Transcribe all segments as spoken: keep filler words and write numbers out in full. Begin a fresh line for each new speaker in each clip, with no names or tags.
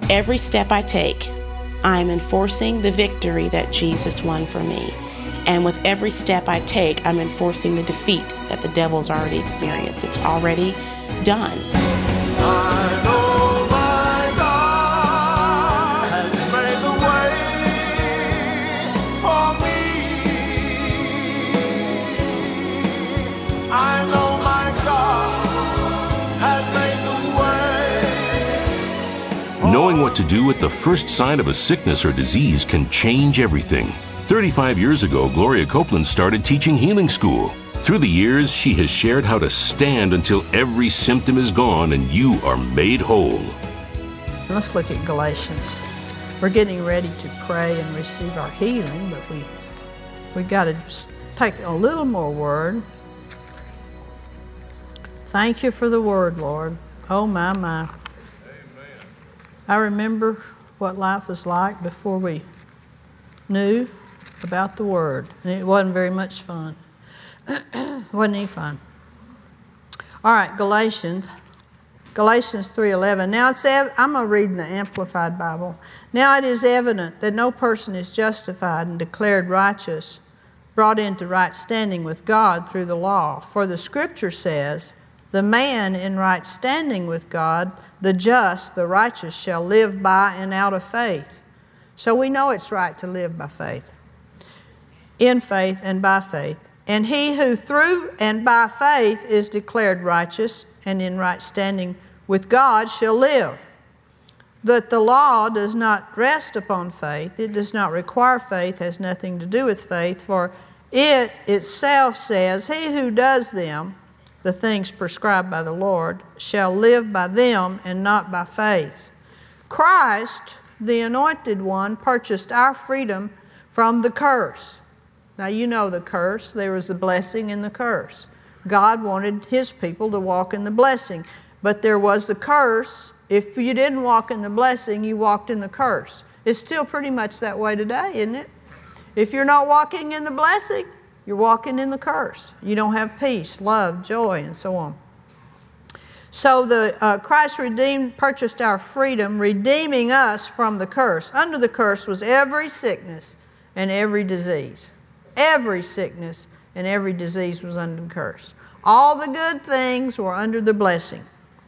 every step I take, I am enforcing the victory that Jesus won for me. And with every step I take, I'm enforcing the defeat that the devil's already experienced. It's already done.
I know my God has made the way for me. I know my God has made the way.
Knowing what to do at the first sign of a sickness or disease can change everything. thirty-five years ago, Gloria Copeland started teaching healing school. Through the years, she has shared how to stand until every symptom is gone and you are made whole.
Let's look at Galatians. We're getting ready to pray and receive our healing, but we we got to take a little more word. Thank you for the word, Lord. Oh, my, my.
Amen.
I remember what life was like before we knew about the Word, and it wasn't very much fun. Wasn't any fun. All right, Galatians, Galatians three eleven. Now it's ev- I'm going to read in the Amplified Bible. Now it is evident that no person is justified and declared righteous, brought into right standing with God through the law. For the Scripture says, "The man in right standing with God, the just, the righteous, shall live by and out of faith." So we know it's right to live by faith. In faith and by faith. And he who through and by faith is declared righteous and in right standing with God shall live. That the law does not rest upon faith, it does not require faith, has nothing to do with faith, for it itself says, "He who does them," the things prescribed by the Lord, "shall live by them and not by faith." Christ, the Anointed One, purchased our freedom from the curse. Now you know the curse. There was the blessing and the curse. God wanted His people to walk in the blessing. But there was the curse. If you didn't walk in the blessing, you walked in the curse. It's still pretty much that way today, isn't it? If you're not walking in the blessing, you're walking in the curse. You don't have peace, love, joy, and so on. So the uh, Christ redeemed, purchased our freedom, redeeming us from the curse. Under the curse was every sickness and every disease. Every sickness and every disease was under the curse. All the good things were under the blessing.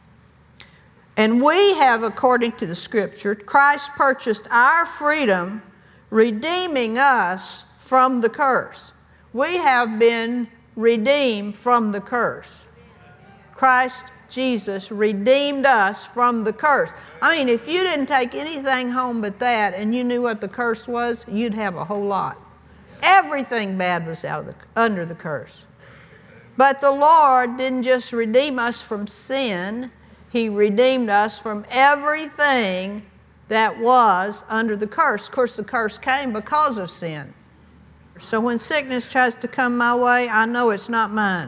And we have, according to the Scripture, Christ purchased our freedom, redeeming us from the curse. We have been redeemed from the curse. Christ Jesus redeemed us from the curse. I mean, if you didn't take anything home but that and you knew what the curse was, you'd have a whole lot. Everything bad was out of the, under the curse. But the Lord didn't just redeem us from sin. He redeemed us from everything that was under the curse. Of course, the curse came because of sin. So when sickness tries to come my way, I know it's not mine.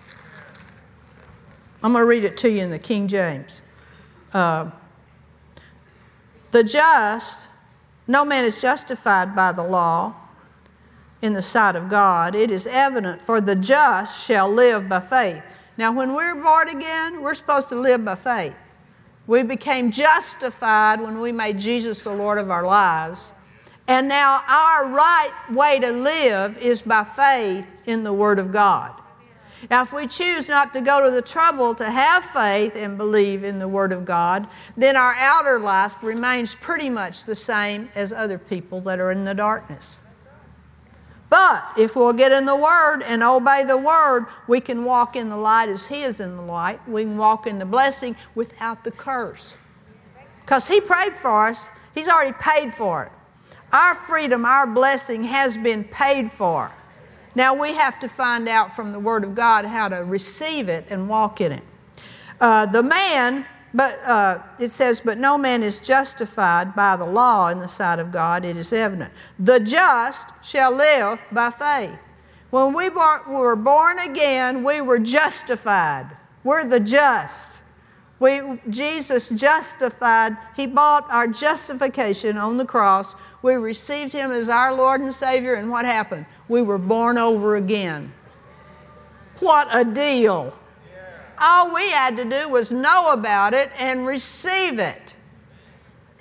I'm going to read it to you in the King James. Uh, the just, no man is justified by the law in the sight of God. It is evident, for the just shall live by faith. Now, when we're born again, we're supposed to live by faith. We became justified when we made Jesus the Lord of our lives. And now our right way to live is by faith in the Word of God. Now, if we choose not to go to the trouble to have faith and believe in the Word of God, then our outer life remains pretty much the same as other people that are in the darkness. But if we'll get in the Word and obey the Word, we can walk in the light as He is in the light. We can walk in the blessing without the curse. Because He prayed for us. He's already paid for it. Our freedom, our blessing has been paid for. Now we have to find out from the Word of God how to receive it and walk in it. Uh, the man, but uh, it says, but no man is justified by the law in the sight of God. It is evident. The just shall live by faith. When we were born again, we were justified. We're the just. We, Jesus justified, He bought our justification on the cross. We received Him as our Lord and Savior, and what happened? We were born over again. What a deal. All we had to do was know about it and receive it.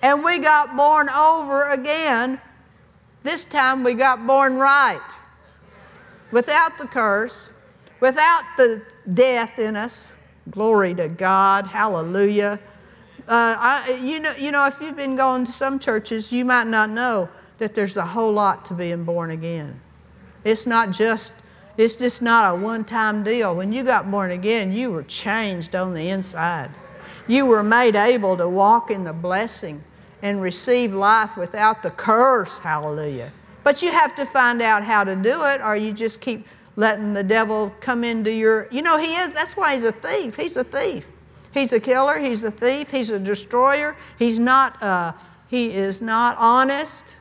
And we got born over again. This time we got born right. Without the curse, without the death in us. Glory to God. Hallelujah. Uh, I, you know, you know, if you've been going to some churches, you might not know that there's a whole lot to being born again. It's not just, it's just not a one-time deal. When you got born again, you were changed on the inside. You were made able to walk in the blessing and receive life without the curse. Hallelujah. But you have to find out how to do it, or you just keep letting the devil come into your, you know, he is, that's why he's a thief. He's a thief. He's a killer, he's a thief, he's a destroyer. He's not, uh, he is not honest.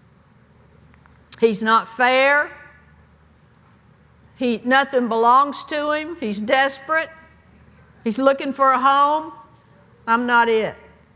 He's not fair. He, nothing belongs to him. He's desperate. He's looking for a home. I'm not it.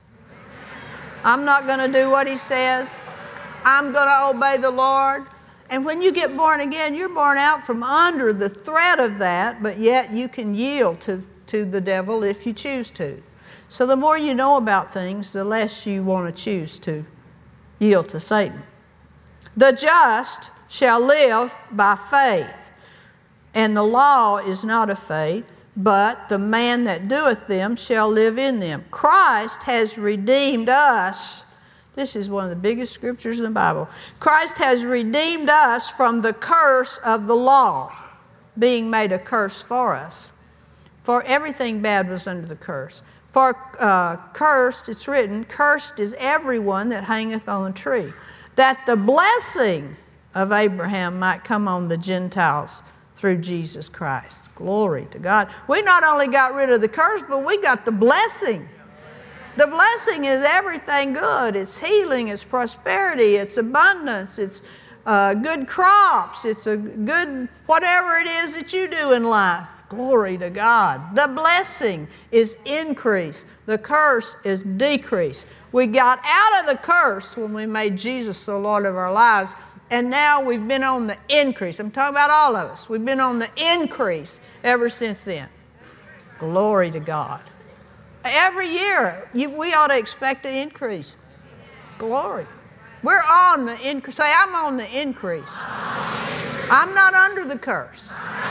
I'm not going to do what he says. I'm going to obey the Lord. And when you get born again, you're born out from under the threat of that, but yet you can yield to, to the devil if you choose to. So the more you know about things, the less you want to choose to yield to Satan. The just shall live by faith, and the law is not of faith, but the man that doeth them shall live in them. Christ has redeemed us. This is one of the biggest scriptures in the Bible. Christ has redeemed us from the curse of the law, being made a curse for us. For everything bad was under the curse. For uh, cursed, it's written, cursed is everyone that hangeth on a tree, that the blessing of Abraham might come on the Gentiles through Jesus Christ. Glory to God. We not only got rid of the curse, but we got the blessing. The blessing is everything good. It's healing, it's prosperity, it's abundance, it's uh, good crops, it's a good whatever it is that you do in life. Glory to God. The blessing is increase. The curse is decrease. We got out of the curse when we made Jesus the Lord of our lives, and now we've been on the increase. I'm talking about all of us. We've been on the increase ever since then. Glory to God. Every year, you, we ought to expect an increase. Glory. We're on the increase. Say, I'm on the increase. I'm not under the curse.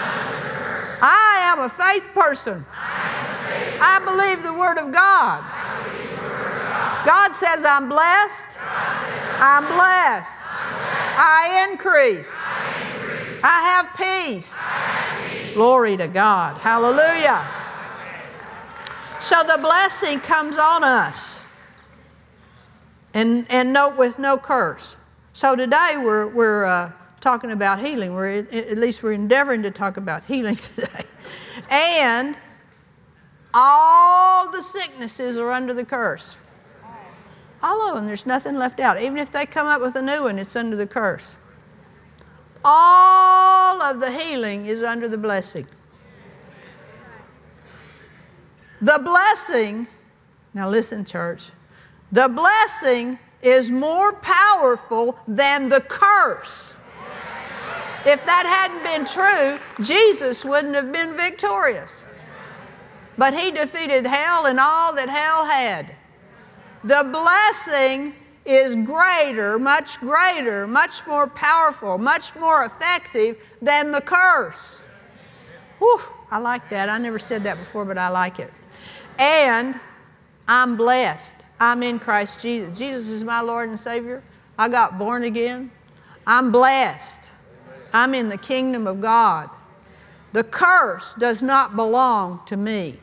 I am a faith person. I believe the Word of God. God says I'm blessed. I'm blessed. I increase. I have peace. Glory to God. Hallelujah. So the blessing comes on us, and and no, with no curse. So today we're we're uh, talking about healing. We're at least we're endeavoring to talk about healing today, and all the sicknesses are under the curse. All of them. There's nothing left out. Even if they come up with a new one, it's under the curse. All of the healing is under the blessing. The blessing, now listen, church, the blessing is more powerful than the curse. If that hadn't been true, Jesus wouldn't have been victorious. But he defeated hell and all that hell had. The blessing is greater, much greater, much more powerful, much more effective than the curse. Whew, I like that. I never said that before, but I like it. And I'm blessed. I'm in Christ Jesus. Jesus is my Lord and Savior. I got born again. I'm blessed. I'm in the kingdom of God. The curse does not belong to me.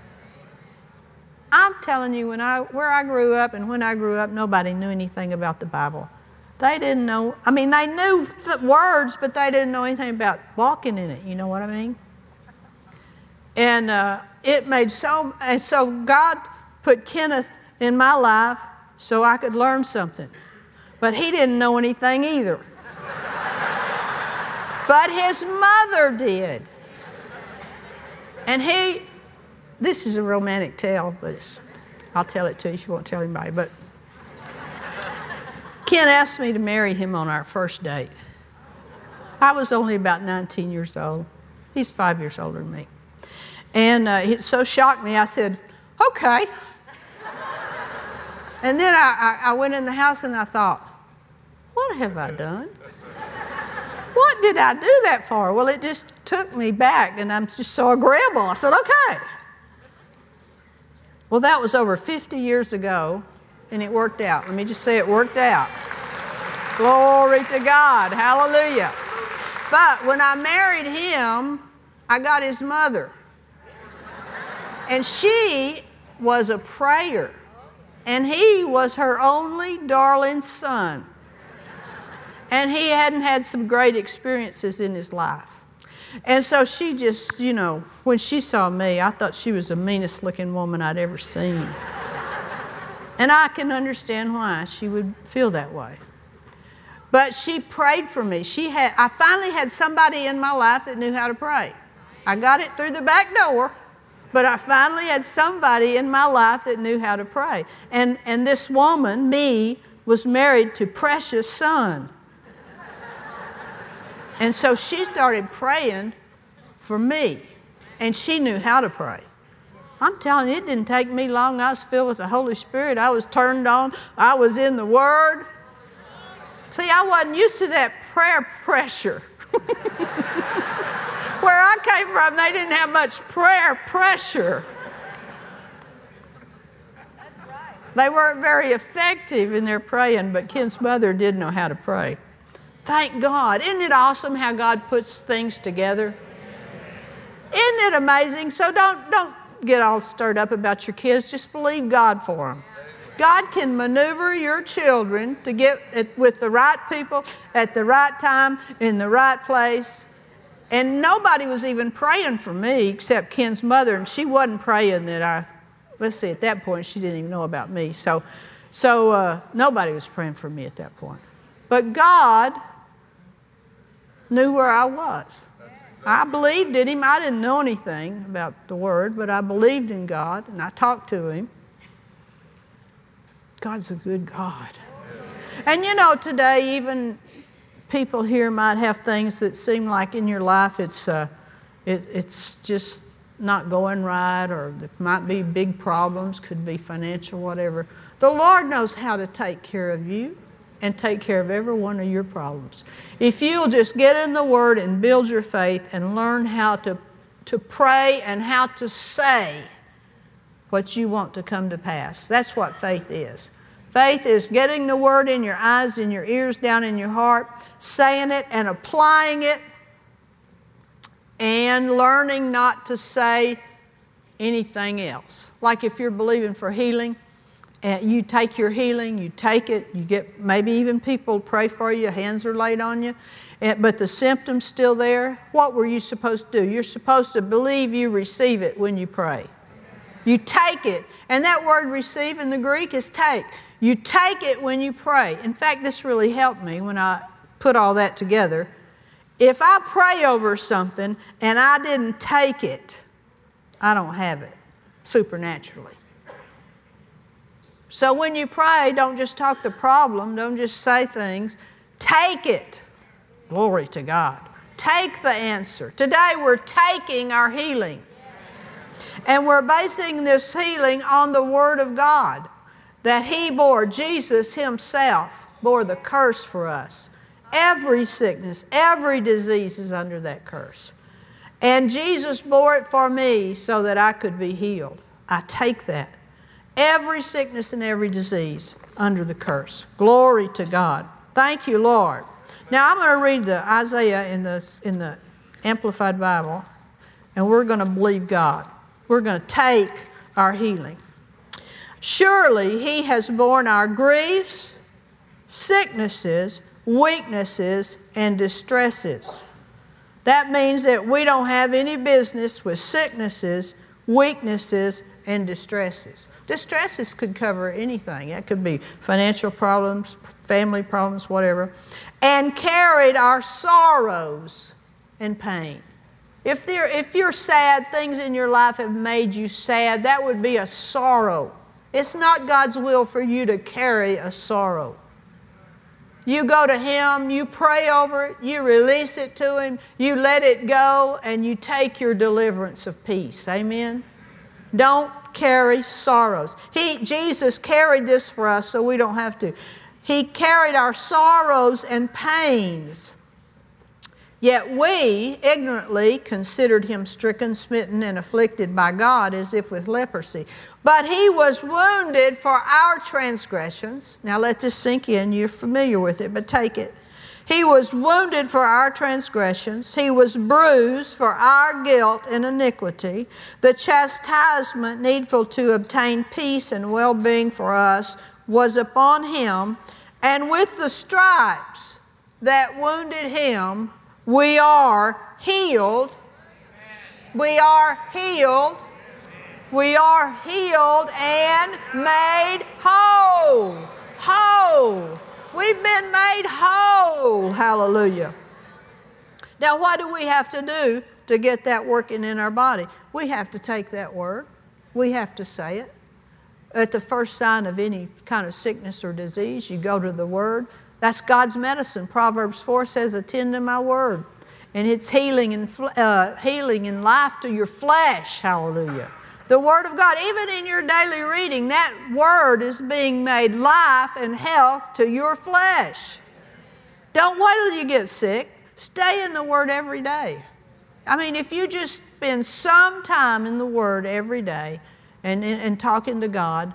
I'm telling you, when I, where I grew up and when I grew up, nobody knew anything about the Bible. They didn't know, I mean, they knew the words, but they didn't know anything about walking in it. You know what I mean? And uh, it made so, and so God put Kenneth in my life so I could learn something. But he didn't know anything either. But his mother did. And he, this is a romantic tale, but it's, I'll tell it to you if you won't tell anybody. But Ken asked me to marry him on our first date. I was only about nineteen years old. He's five years older than me. And uh, it so shocked me, I said, okay. And then I, I, I went in the house and I thought, what have I done? What did I do that for? Well, it just took me back, and I'm just so agreeable. I said, okay. Well, that was over fifty years ago, and it worked out. Let me just say it worked out. Glory to God. Hallelujah. But when I married him, I got his mother. And she was a prayer. And he was her only darling son. And he hadn't had some great experiences in his life. And so she just, you know, when she saw me, I thought she was the meanest looking woman I'd ever seen. And I can understand why she would feel that way. But she prayed for me. She had, I finally had somebody in my life that knew how to pray. I got it through the back door, but I finally had somebody in my life that knew how to pray. And, and this woman, me, was married to Precious' son. And so she started praying for me, and she knew how to pray. I'm telling you, it didn't take me long. I was filled with the Holy Spirit. I was turned on. I was in the Word. See, I wasn't used to that prayer pressure. Where I came from, they didn't have much prayer pressure. That's right. They weren't very effective in their praying, but Ken's mother did know how to pray. Thank God. Isn't it awesome how God puts things together? Isn't it amazing? So don't, don't get all stirred up about your kids. Just believe God for them. God can maneuver your children to get it with the right people at the right time in the right place. And nobody was even praying for me except Ken's mother, and she wasn't praying that I, let's see, at that point she didn't even know about me. So, so uh, nobody was praying for me at that point. But God knew where I was. I believed in Him. I didn't know anything about the Word, but I believed in God, and I talked to Him. God's a good God. And you know, today even people here might have things that seem like in your life it's, uh, it, it's just not going right, or there might be big problems, could be financial, whatever. The Lord knows how to take care of you and take care of every one of your problems. If you'll just get in the Word and build your faith and learn how to, to pray and how to say what you want to come to pass. That's what faith is. Faith is getting the Word in your eyes, in your ears, down in your heart, saying it and applying it, and learning not to say anything else. Like if you're believing for healing, and you take your healing, you take it, you get, maybe even people pray for you, hands are laid on you, and, but the symptom's still there. What were you supposed to do? You're supposed to believe you receive it when you pray. You take it, and that word receive in the Greek is take. You take it when you pray. In fact, this really helped me when I put all that together. If I pray over something and I didn't take it, I don't have it supernaturally. So when you pray, don't just talk the problem, don't just say things. Take it. Glory to God. Take the answer. Today we're taking our healing. And we're basing this healing on the Word of God. That He bore, Jesus Himself bore the curse for us. Every sickness, every disease is under that curse. And Jesus bore it for me so that I could be healed. I take that. Every sickness and every disease under the curse. Glory to God. Thank you, Lord. Now I'm going to read the Isaiah in the, in the Amplified Bible, and we're going to believe God. We're going to take our healing. Surely He has borne our griefs, sicknesses, weaknesses, and distresses. That means that we don't have any business with sicknesses, weaknesses, and distresses. Distresses could cover anything. That could be financial problems, family problems, whatever. And carried our sorrows and pain. If, there, if you're sad, things in your life have made you sad, that would be a sorrow. It's not God's will for you to carry a sorrow. You go to Him, you pray over it, you release it to Him, you let it go, and you take your deliverance of peace. Amen? Don't carry sorrows. He, Jesus carried this for us so we don't have to. He carried our sorrows and pains. Yet we ignorantly considered him stricken, smitten, and afflicted by God as if with leprosy. But he was wounded for our transgressions. Now let this sink in. You're familiar with it, but take it. He was wounded for our transgressions. He was bruised for our guilt and iniquity. The chastisement needful to obtain peace and well-being for us was upon him. And with the stripes that wounded him, we are healed. We are healed. We are healed and made whole. Whole. We've been made whole. Hallelujah. Now, what do we have to do to get that working in our body? We have to take that word. We have to say it. At the first sign of any kind of sickness or disease, you go to the word. That's God's medicine. Proverbs four says, attend to my word. And it's healing and, uh, healing and life to your flesh. Hallelujah. The word of God, even in your daily reading, that word is being made life and health to your flesh. Don't wait till you get sick. Stay in the word every day. I mean, if you just spend some time in the word every day and, and, and talking to God,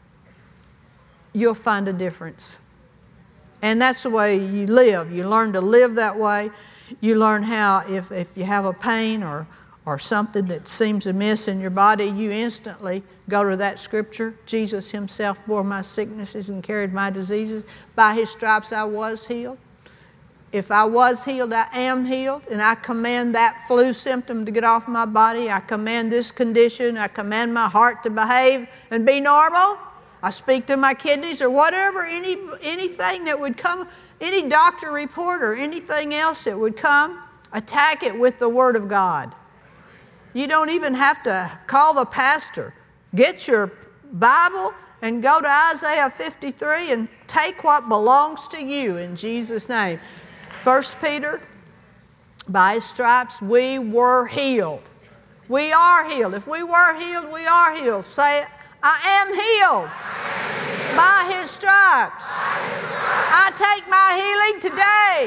you'll find a difference. And that's the way you live. You learn to live that way. You learn how, if, if you have a pain or, or something that seems amiss in your body, you instantly go to that scripture. Jesus himself bore my sicknesses and carried my diseases. By his stripes I was healed. If I was healed, I am healed. And I command that flu symptom to get off my body. I command this condition. I command my heart to behave and be normal. I speak to my kidneys or whatever, any, anything that would come, any doctor report or anything else that would come, attack it with the Word of God. You don't even have to call the pastor. Get your Bible and go to Isaiah fifty-three and take what belongs to you in Jesus' name. First Peter, by his stripes we were healed. We are healed. If we were healed, we are healed. Say it. I am healed by his stripes. I take my healing today.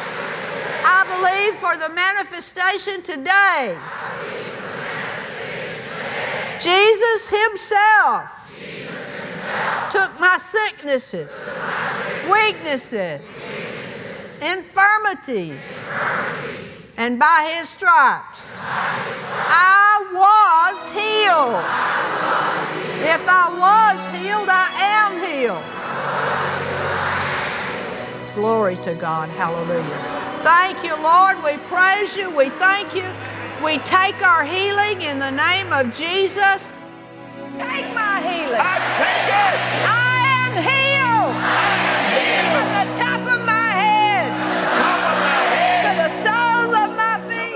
I believe for the manifestation today. Jesus himself took my sicknesses, weaknesses, infirmities, and by his stripes I was healed. If I was healed, I am healed. Glory to God. Hallelujah. Thank you, Lord. We praise you. We thank you. We take our healing in the name of Jesus. Take my healing.
I take it.
I am healed. From the top of my head, to the soles of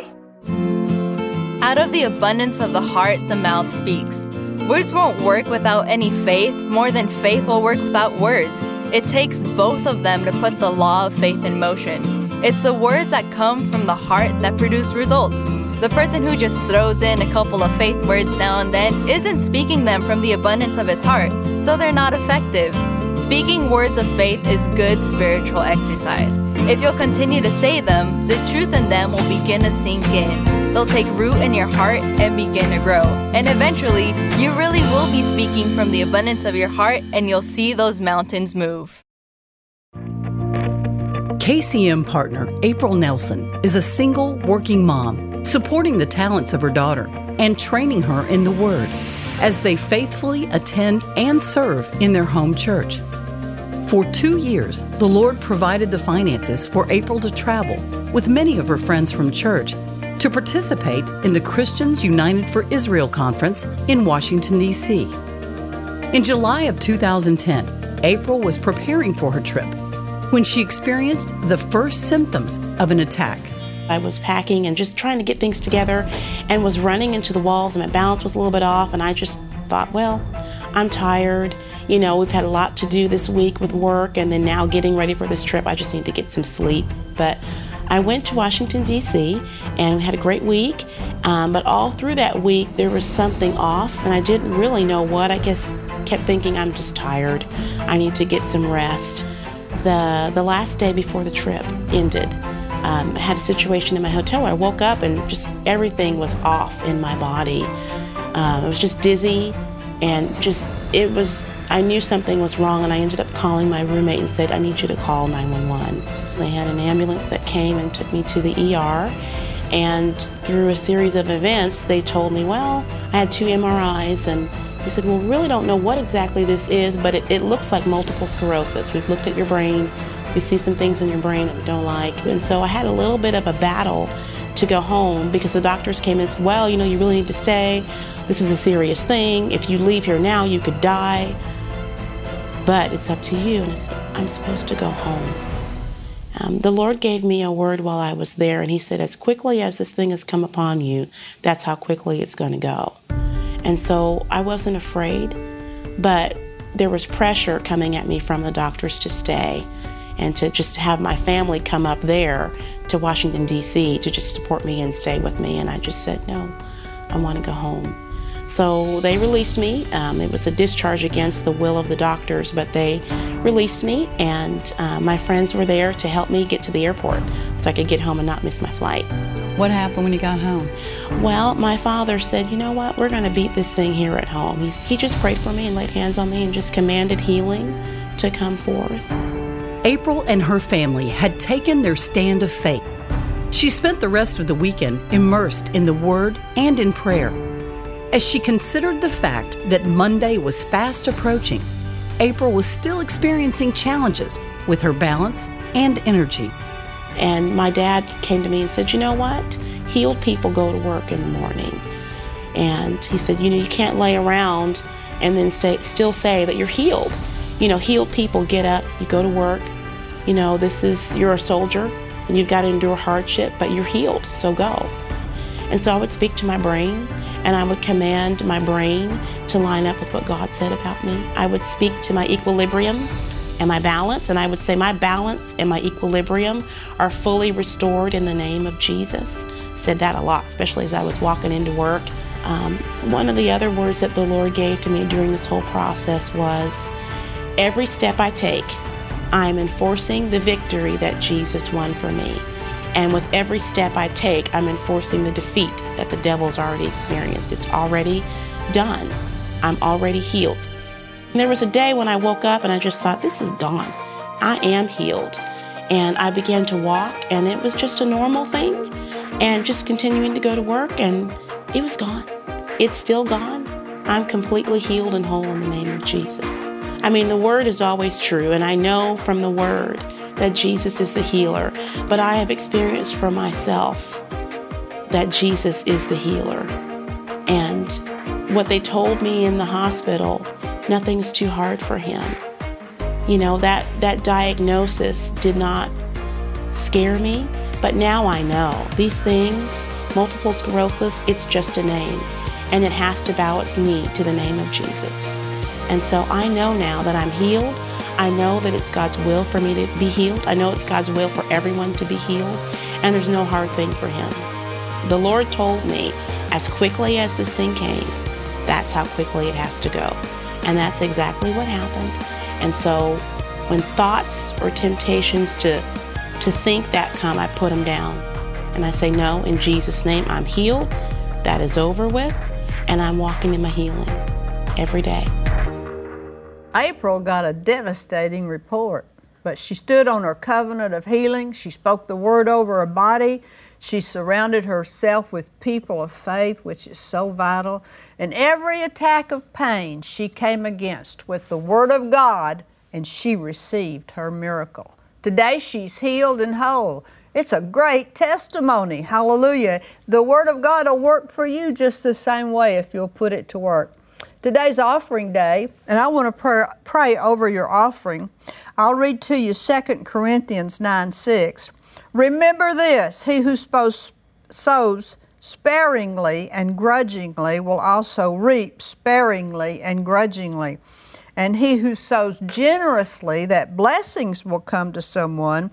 my feet.
Out of the abundance of the heart, the mouth speaks. Words won't work without any faith, more than faith will work without words. It takes both of them to put the law of faith in motion. It's the words that come from the heart that produce results. The person who just throws in a couple of faith words now and then isn't speaking them from the abundance of his heart, so they're not effective. Speaking words of faith is good spiritual exercise. If you'll continue to say them, the truth in them will begin to sink in. They'll take root in your heart and begin to grow. And eventually, you really will be speaking from the abundance of your heart, and you'll see those mountains move.
K C M partner April Nelson is a single working mom, supporting the talents of her daughter and training her in the Word as they faithfully attend and serve in their home church. For two years, the Lord provided the finances for April to travel with many of her friends from church to participate in the Christians United for Israel Conference in Washington, D C In July of two thousand ten, April was preparing for her trip when she experienced the first symptoms of an attack.
I was packing and just trying to get things together and was running into the walls, and my balance was a little bit off, and I just thought, well, I'm tired. You know, we've had a lot to do this week with work, and then now getting ready for this trip, I just need to get some sleep. But I went to Washington, D C, and we had a great week, um, but all through that week, there was something off, and I didn't really know what. I guess kept thinking, I'm just tired. I need to get some rest. The, the last day before the trip ended, um, I had a situation in my hotel where I woke up and just everything was off in my body. Um, I was just dizzy, and just, it was, I knew something was wrong, and I ended up calling my roommate and said, I need you to call nine one one. They had an ambulance that came and took me to the E R, and through a series of events, they told me, well, I had two M R Is, and they said, well, we really don't know what exactly this is, but it, it looks like multiple sclerosis. We've looked at your brain, we see some things in your brain that we don't like. And so I had a little bit of a battle to go home because the doctors came and said, well, you know, you really need to stay. This is a serious thing. If you leave here now, you could die. But it's up to you. And I said, I'm supposed to go home. Um, the Lord gave me a word while I was there, and he said, as quickly as this thing has come upon you, that's how quickly it's going to go. And so I wasn't afraid, but there was pressure coming at me from the doctors to stay and to just have my family come up there to Washington, D C to just support me and stay with me. And I just said, no, I want to go home. So they released me. Um, it was a discharge against the will of the doctors, but they released me, and uh, my friends were there to help me get to the airport so I could get home and not miss my flight.
What happened when you got home?
Well, my father said, you know what, we're going to beat this thing here at home. He's, he just prayed for me and laid hands on me and just commanded healing to come forth.
April and her family had taken their stand of faith. She spent the rest of the weekend immersed in the Word and in prayer. As she considered the fact that Monday was fast approaching, April was still experiencing challenges with her balance and energy.
And my dad came to me and said, you know what? Healed people go to work in the morning. And he said, you know, you can't lay around and then say, still say that you're healed. You know, healed people get up, you go to work. You know, this is, you're a soldier and you've got to endure hardship, but you're healed, so go. And so I would speak to my brain, and I would command my brain to line up with what God said about me. I would speak to my equilibrium and my balance, and I would say my balance and my equilibrium are fully restored in the name of Jesus. I said that a lot, especially as I was walking into work. Um, one of the other words that the Lord gave to me during this whole process was, every step I take, I am enforcing the victory that Jesus won for me. And with every step I take, I'm enforcing the defeat that the devil's already experienced. It's already done. I'm already healed. And there was a day when I woke up and I just thought, this is gone. I am healed. And I began to walk, and it was just a normal thing, and just continuing to go to work, and it was gone. It's still gone. I'm completely healed and whole in the name of Jesus. I mean, the word is always true, and I know from the word that Jesus is the healer, but I have experienced for myself that Jesus is the healer. And what they told me in the hospital, nothing's too hard for him. You know, that, that diagnosis did not scare me, but now I know these things, multiple sclerosis, it's just a name, and it has to bow its knee to the name of Jesus. And so I know now that I'm healed. I know that it's God's will for me to be healed. I know it's God's will for everyone to be healed, and there's no hard thing for him. The Lord told me, as quickly as this thing came, that's how quickly it has to go. And that's exactly what happened. And so when thoughts or temptations to, to think that come, I put them down. And I say, no, in Jesus' name, I'm healed. That is over with. And I'm walking in my healing every day.
April got a devastating report, but she stood on her covenant of healing. She spoke the word over her body. She surrounded herself with people of faith, which is so vital. And every attack of pain she came against with the word of God, and she received her miracle. Today she's healed and whole. It's a great testimony. Hallelujah. The word of God will work for you just the same way if you'll put it to work. Today's offering day, and I want to pray, pray over your offering. I'll read to you Second Corinthians nine six. Remember this, he who sows sparingly and grudgingly will also reap sparingly and grudgingly. And he who sows generously, that blessings will come to someone,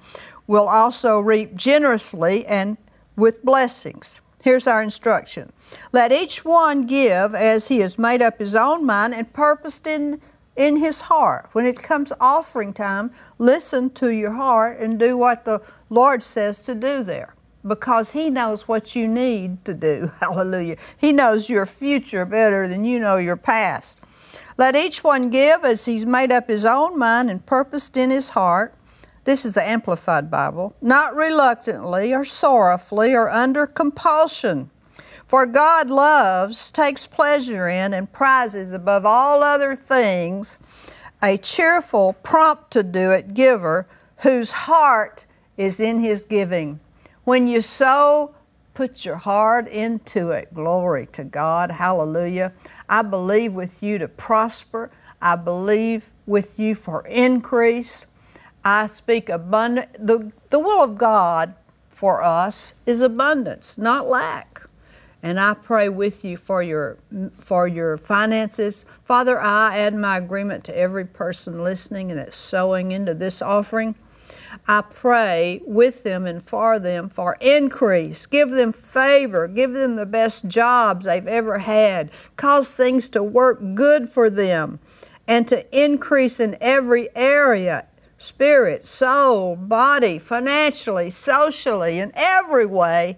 will also reap generously and with blessings. Here's our instruction. Let each one give as he has made up his own mind and purposed in, in his heart. When it comes offering time, listen to your heart and do what the Lord says to do there, because He knows what you need to do. Hallelujah. He knows your future better than you know your past. Let each one give as he's made up his own mind and purposed in his heart. This is the Amplified Bible. Not reluctantly or sorrowfully or under compulsion. For God loves, takes pleasure in, and prizes above all other things a cheerful, prompt-to-do-it giver whose heart is in his giving. When you sow, put your heart into it. Glory to God. Hallelujah. I believe with you to prosper. I believe with you for increase. I speak abundant. The, the will of God for us is abundance, not lack. And I pray with you for your, for your finances. Father, I add my agreement to every person listening and that's sowing into this offering. I pray with them and for them for increase. Give them favor. Give them the best jobs they've ever had. Cause things to work good for them and to increase in every area. Spirit, soul, body, financially, socially, in every way.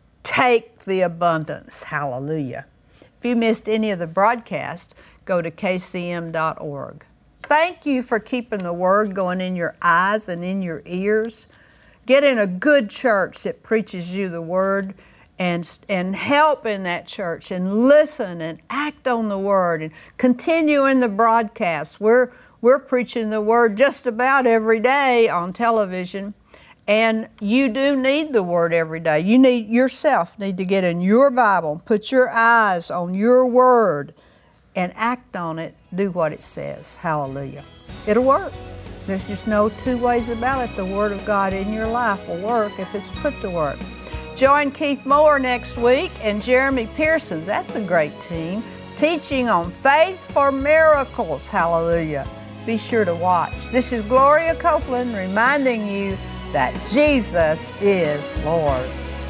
Take the abundance. Hallelujah. If you missed any of the broadcast, go to k c m dot org. Thank you for keeping the Word going in your eyes and in your ears. Get in a good church that preaches you the Word and, and help in that church and listen and act on the Word and continue in the broadcast. We're, we're preaching the Word just about every day on television, and you do need the Word every day. You need yourself need to get in your Bible, put your eyes on your Word, and act on it, do what it says. Hallelujah. It'll work. There's just no two ways about it. The Word of God in your life will work if it's put to work. Join Keith Moore next week and Jeremy Pearson. That's a great team. Teaching on faith for miracles. Hallelujah. Be sure to watch. This is Gloria Copeland reminding you that Jesus is Lord.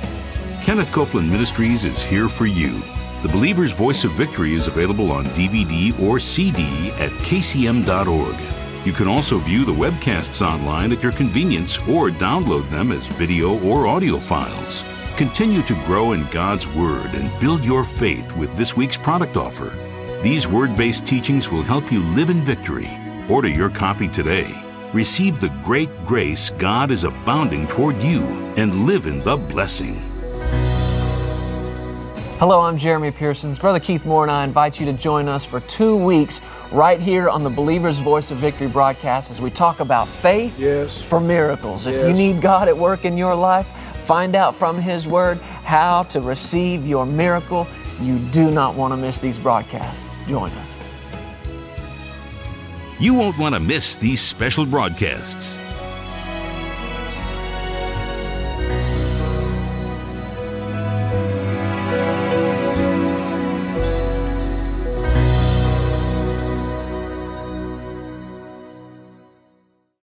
Kenneth Copeland Ministries is here for you. The Believer's Voice of Victory is available on D V D or C D at k c m dot org. You can also view the webcasts online at your convenience or download them as video or audio files. Continue to grow in God's Word and build your faith with this week's product offer. These Word-based teachings will help you live in victory. Order your copy today. Receive the great grace God is abounding toward you and live in the blessing.
Hello, I'm Jeremy Pearsons. Brother Keith Moore and I invite you to join us for two weeks right here on the Believer's Voice of Victory broadcast as we talk about faith
Yes.
for miracles. If
Yes.
you need God at work in your life, find out from His Word how to receive your miracle. You do not want to miss these broadcasts. Join us.
You won't want to miss these special broadcasts.